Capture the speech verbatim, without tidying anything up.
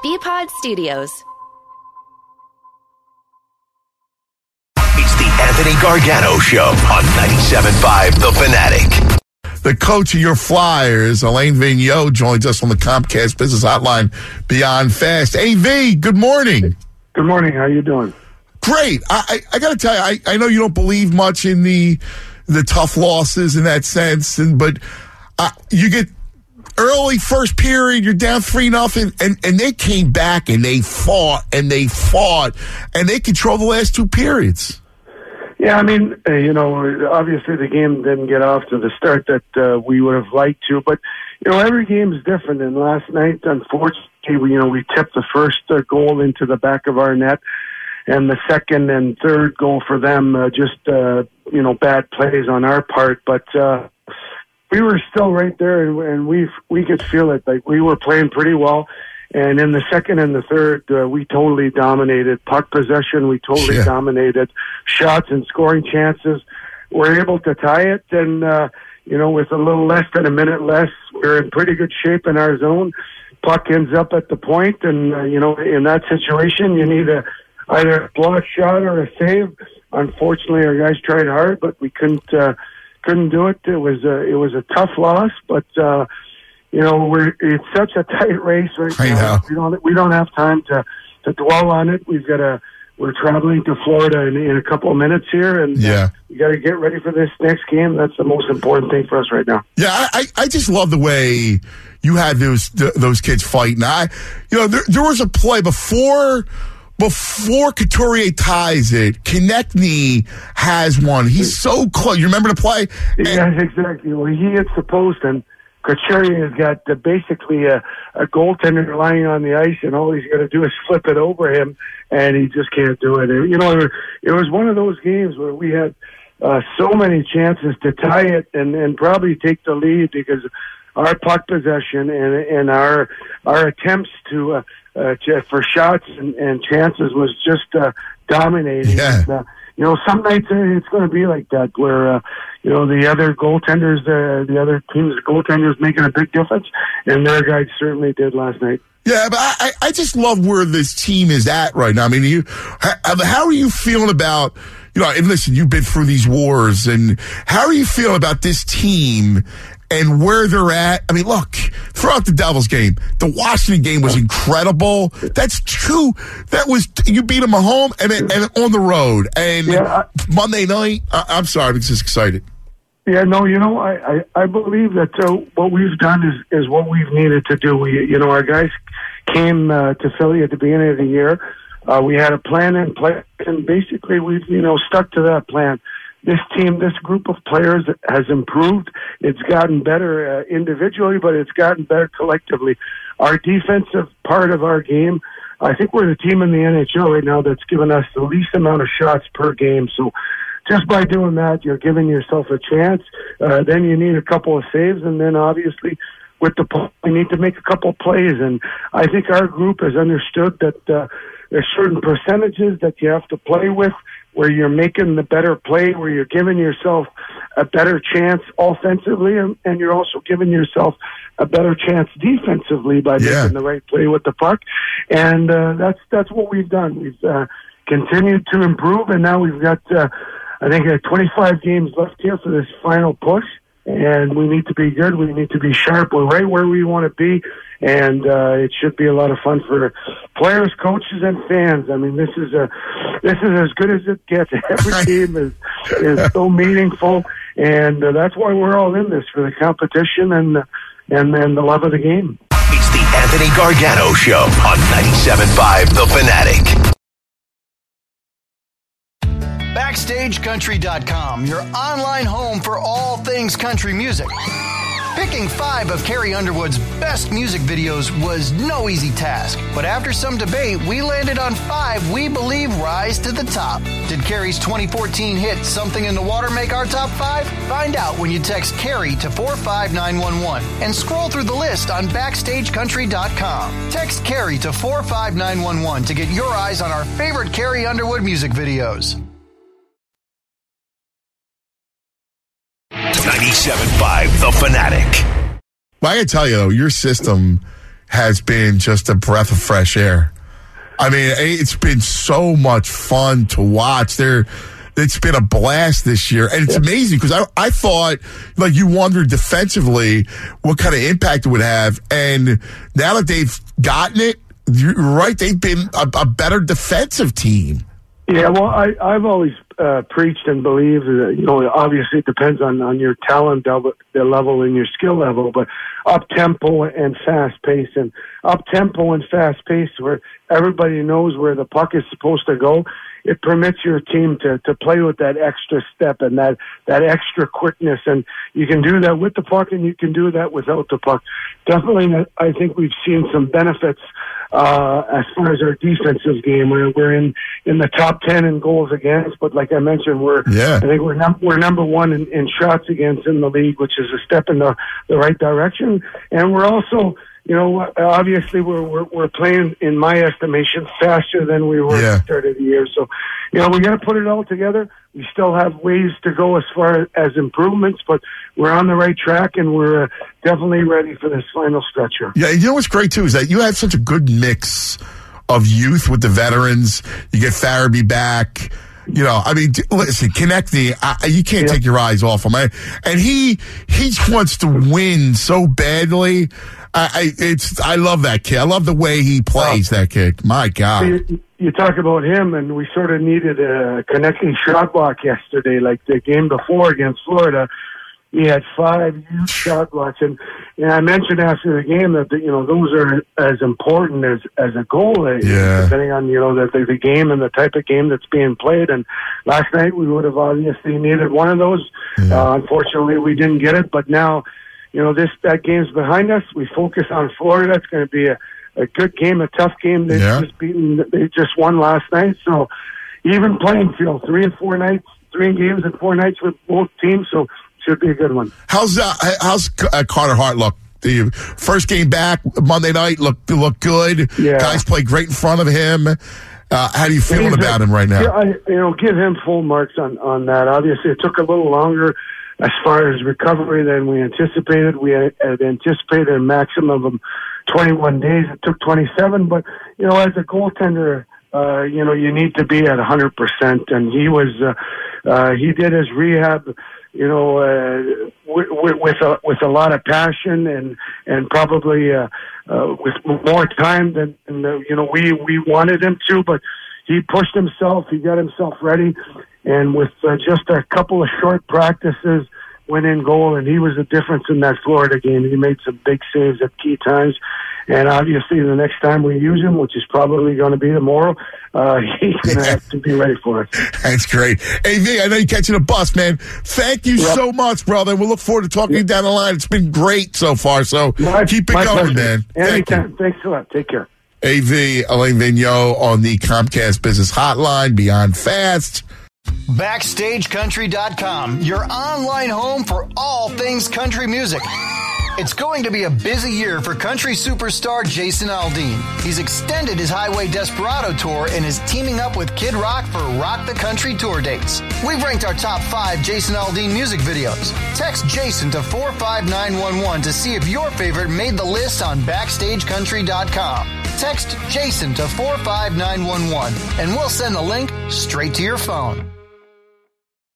B-Pod Studios. It's the Anthony Gargano Show on ninety-seven point five The Fanatic. The coach of your Flyers, Alain Vigneault, joins us on the Comcast Business Hotline Beyond Fast. A V, good morning. Good morning. How you doing? Great. I, I, I got to tell you, I, I know you don't believe much in the the tough losses in that sense, and but uh, you get early first period, you're down three nothing, and and they came back and they fought and they fought and they controlled the last two periods. Yeah, I mean, uh, you know, obviously the game didn't get off to the start that uh, we would have liked to, but, you know, every game is different. And last night, unfortunately, we, you know, we tipped the first uh, goal into the back of our net, and the second and third goal for them, uh, just, uh, you know, bad plays on our part. But uh, we were still right there, and, and we we could feel it. Like, we were playing pretty well. And in the second and the third, uh, we totally dominated puck possession. We totally yeah. dominated shots and scoring chances. We're able to tie it, and uh, you know, with a little less than a minute less, we're in pretty good shape in our zone. Puck ends up at the point, and uh, you know, in that situation, you need a either a block shot or a save. Unfortunately, our guys tried hard, but we couldn't uh, couldn't do it. It was a, it was a tough loss, but. Uh, You know, we're it's such a tight race right I now. know. We don't we don't have time to, to dwell on it. We've got to we're traveling to Florida in, in a couple of minutes here, and yeah. uh, we got to get ready for this next game. That's the most important thing for us right now. Yeah, I, I just love the way you had those th- those kids fighting. I, you know, there, there was a play before before Couturier ties it. Konechny has one. He's so close. You remember the play? And, Yes, exactly. Well, he hits the post, and Couturier has got uh, basically a, a goaltender lying on the ice, and all he's got to do is flip it over him, and he just can't do it. You know, it was one of those games where we had uh, so many chances to tie it and, and probably take the lead because our puck possession and, and our our attempts to, uh, uh, to for shots and, and chances was just uh, dominating. Yeah. And, uh, you know, some nights it's going to be like that where, uh, you know, the other goaltenders, uh, the other team's goaltenders making a big difference, and their guys certainly did last night. Yeah, but I, I just love where this team is at right now. I mean, you, how, how are you feeling about, you know, and listen, you've been through these wars, and how are you feeling about this team and where they're at? I mean, look, throughout the Devils game, the Washington game was incredible. That's two. That was, you beat them at home and, and on the road. And yeah, I, Monday night, I, I'm sorry, I'm just excited. Yeah, no, you know, I, I, I believe that uh, what we've done is, is what we've needed to do. We, you know, our guys came uh, to Philly at the beginning of the year. Uh, we had a plan in place, and basically we've, you know, stuck to that plan. This team, this group of players has improved. It's gotten better uh, individually, but it's gotten better collectively. Our defensive part of our game, I think we're the team in the N H L right now that's given us the least amount of shots per game. So just by doing that, you're giving yourself a chance. Uh, then you need a couple of saves, and then obviously with the puck, you need to make a couple of plays. And I think our group has understood that uh, there's certain percentages that you have to play with, where you're making the better play, where you're giving yourself a better chance offensively, and, and you're also giving yourself a better chance defensively by yeah. making the right play with the puck. And uh, that's that's what we've done. We've uh, continued to improve, and now we've got, uh, I think, uh, twenty-five games left here for this final push. And we need to be good. We need to be sharp. We're right where we want to be, and uh, it should be a lot of fun for players, coaches, and fans. I mean, this is a this is as good as it gets. Every team is is so meaningful, and uh, that's why we're all in this, for the competition and uh, and and the love of the game. It's the Anthony Gargano Show on ninety-seven point five The Fanatic. Backstage Country dot com, your online home for all things country music. Picking five of Carrie Underwood's best music videos was no easy task, but after some debate, we landed on five we believe rise to the top. Did Carrie's twenty fourteen hit Something in the Water make our top five? Find out when you text Carrie to four five nine one one and scroll through the list on Backstage Country dot com. Text Carrie to four five nine one one to get your eyes on our favorite Carrie Underwood music videos. ninety-seven point five The Fanatic. Well, I gotta tell you, though, your system has been just a breath of fresh air. I mean, it's been so much fun to watch. There, it's been a blast this year, and it's amazing because I, I thought, like, you wondered defensively what kind of impact it would have, and now that they've gotten it, you're right, they've been a, a better defensive team. Yeah, well, I, I've always uh, preached and believed that, you know, obviously it depends on, on your talent level, the level and your skill level, but up-tempo and fast-pace, and up-tempo and fast-pace where everybody knows where the puck is supposed to go, it permits your team to, to play with that extra step and that, that extra quickness, and you can do that with the puck and you can do that without the puck. Definitely, I think we've seen some benefits uh, as far as our defensive game. We're, we're in, in the top ten in goals against, but like I mentioned, we're yeah. I think we're num- we're number one in, in shots against in the league, which is a step in the, the right direction, and we're also. You know, obviously we're, we're we're playing, in my estimation, faster than we were yeah. at the start of the year. So, you know, we got to put it all together. We still have ways to go as far as improvements, but we're on the right track, and we're uh, definitely ready for this final stretch here. Yeah, you know what's great, too, is that you have such a good mix of youth with the veterans. You get Farabee back. You know, I mean, listen, Konechny, I, you can't yeah. take your eyes off him. I, and he he just wants to win so badly. I, I it's I love that kid. I love the way he plays, wow. that kid. My God. You, you talk about him, and we sort of needed a Konechny shot block yesterday, like the game before against Florida. He had five huge shot blocks, and, and I mentioned after the game that, you know, those are as important as as a goal, yeah. depending on, you know, the, the the game and the type of game that's being played. And last night we would have obviously needed one of those. Yeah. Uh, unfortunately, we didn't get it. But now, you know, this that game's behind us. We focus on Florida. It's going to be a, a good game, a tough game. They yeah. just beaten. They just won last night, so even playing field, three and four nights, three games and four nights with both teams. So. Should be a good one. How's uh, how's uh, Carter Hart look? The first game back Monday night looked looked good. Yeah. Guys played great in front of him. Uh, how do you feeling He's about a, him right now? Yeah, I, you know, give him full marks on, on that. Obviously, it took a little longer as far as recovery than we anticipated. We had, had anticipated a maximum of twenty-one days. It took twenty-seven, but you know, as a goaltender, uh, you know, you need to be at one hundred percent, and he was. Uh, uh, he did his rehab. You know, uh, with, with a with a lot of passion and and probably uh, uh, with more time than, than uh, you know we we wanted him to. But he pushed himself. He got himself ready, and with uh, just a couple of short practices, went in goal. And he was the difference in that Florida game. He made some big saves at key times. And obviously, the next time we use him, which is probably going to be tomorrow, uh, he's going to have to be ready for us. That's great. Hey, V, I know you're catching a bus, man. Thank you yep. so much, brother. We'll look forward to talking yep. to you down the line. It's been great so far, so my, keep it going, pleasure. man. Anytime. Thank Thanks a lot. Take care. A V, Alain Vigneault on the Comcast Business Hotline, Beyond Fast. Backstage Country dot com, your online home for all things country music. It's going to be a busy year for country superstar Jason Aldean. He's extended his Highway Desperado tour and is teaming up with Kid Rock for Rock the Country tour dates. We've ranked our top five Jason Aldean music videos. Text Jason to four five nine one one to see if your favorite made the list on Backstage Country dot com. Text Jason to four five nine one one and we'll send the link straight to your phone.